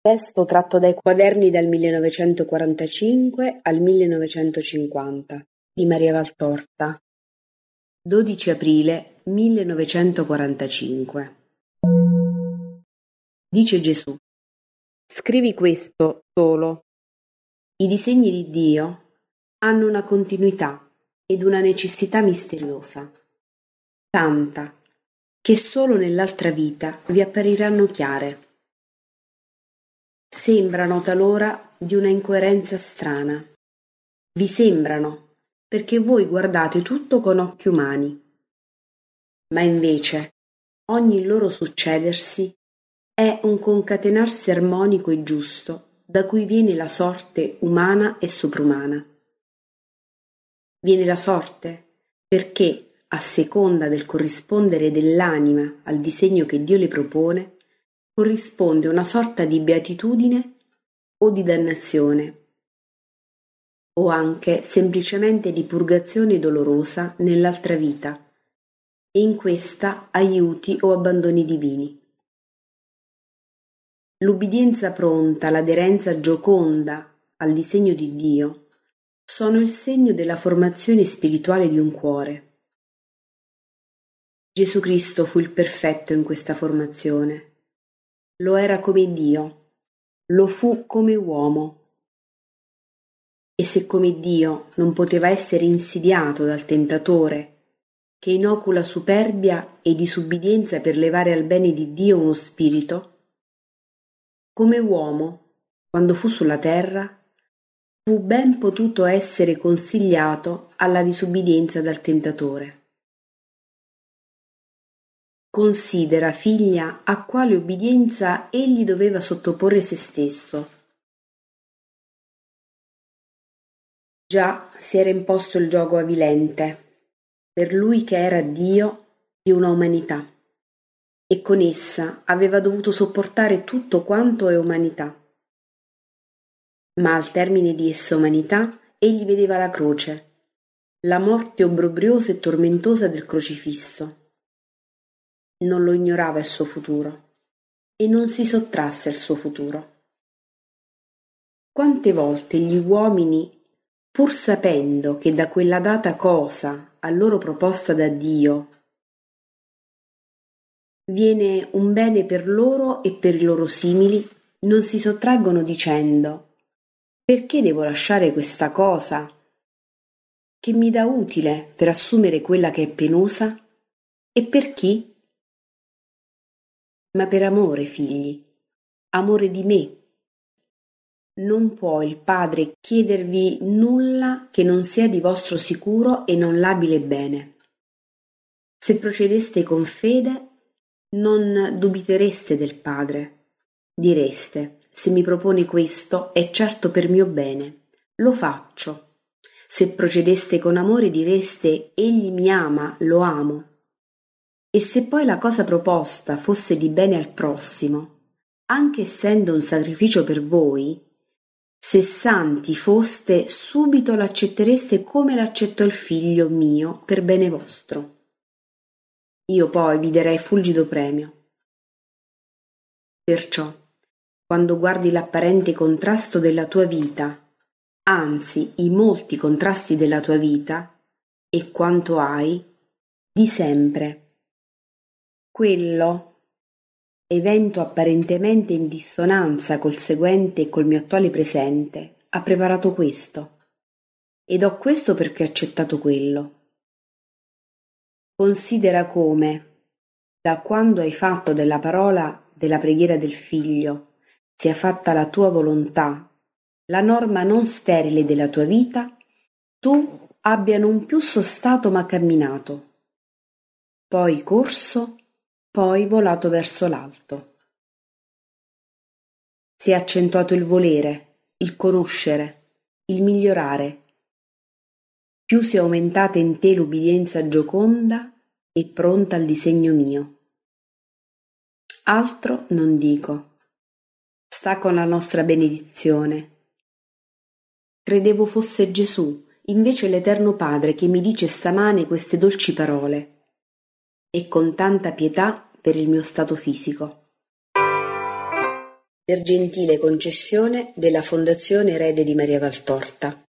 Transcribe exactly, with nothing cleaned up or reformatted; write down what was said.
Testo tratto dai quaderni dal millenovecentoquarantacinque al millenovecentocinquanta di Maria Valtorta. dodici aprile millenovecentoquarantacinque. Dice Gesù: scrivi questo solo. I disegni di Dio hanno una continuità ed una necessità misteriosa, tanta che solo nell'altra vita vi appariranno chiare. Sembrano talora di una incoerenza strana. Vi sembrano perché voi guardate tutto con occhi umani, ma invece ogni loro succedersi è un concatenarsi armonico e giusto da cui viene la sorte umana e soprumana. Viene la sorte perché, a seconda del corrispondere dell'anima al disegno che Dio le propone, corrisponde una sorta di beatitudine o di dannazione, o anche semplicemente di purgazione dolorosa nell'altra vita, e in questa aiuti o abbandoni divini. L'ubbidienza pronta, l'aderenza gioconda al disegno di Dio sono il segno della formazione spirituale di un cuore. Gesù Cristo fu il perfetto in questa formazione. Lo era come Dio, lo fu come uomo. E se come Dio non poteva essere insidiato dal tentatore, che inocula superbia e disubbidienza per levare al bene di Dio uno spirito, come uomo, quando fu sulla terra, fu ben potuto essere consigliato alla disubbidienza dal tentatore. Considera, figlia, a quale ubbidienza egli doveva sottoporre se stesso. Già si era imposto il giogo avilente, per lui che era Dio di una umanità, e con essa aveva dovuto sopportare tutto quanto è umanità. Ma al termine di essa umanità egli vedeva la croce, la morte obbrobriosa e tormentosa del crocifisso. Non lo ignorava il suo futuro e non si sottrasse al suo futuro. Quante volte gli uomini, pur sapendo che da quella data cosa a loro proposta da Dio viene un bene per loro e per i loro simili, non si sottraggono dicendo: perché devo lasciare questa cosa che mi dà utile per assumere quella che è penosa? E per chi? Ma per amore, figli, amore di me. Non può il Padre chiedervi nulla che non sia di vostro sicuro e non labile bene. Se procedeste con fede, non dubitereste del Padre. Direste: se mi propone questo, è certo per mio bene. Lo faccio. Se procedeste con amore, direste: egli mi ama, lo amo. E se poi la cosa proposta fosse di bene al prossimo, anche essendo un sacrificio per voi, se santi foste, subito l'accettereste come l'accetto il figlio mio per bene vostro. Io poi vi darei fulgido premio. Perciò, quando guardi l'apparente contrasto della tua vita, anzi i molti contrasti della tua vita, e quanto hai, di sempre: quello, evento apparentemente in dissonanza col seguente e col mio attuale presente, ha preparato questo, ed ho questo perché ho accettato quello. Considera come, da quando hai fatto della parola della preghiera del Figlio, sia fatta la tua volontà, la norma non sterile della tua vita, tu abbia non più sostato ma camminato, poi corso, poi volato verso l'alto. Si è accentuato il volere, il conoscere, il migliorare. Più si è aumentata in te l'ubbidienza gioconda e pronta al disegno mio. Altro non dico. Sta con la nostra benedizione. Credevo fosse Gesù, invece l'Eterno Padre, che mi dice stamane queste dolci parole, e con tanta pietà per il mio stato fisico. Per gentile concessione della Fondazione Erede di Maria Valtorta.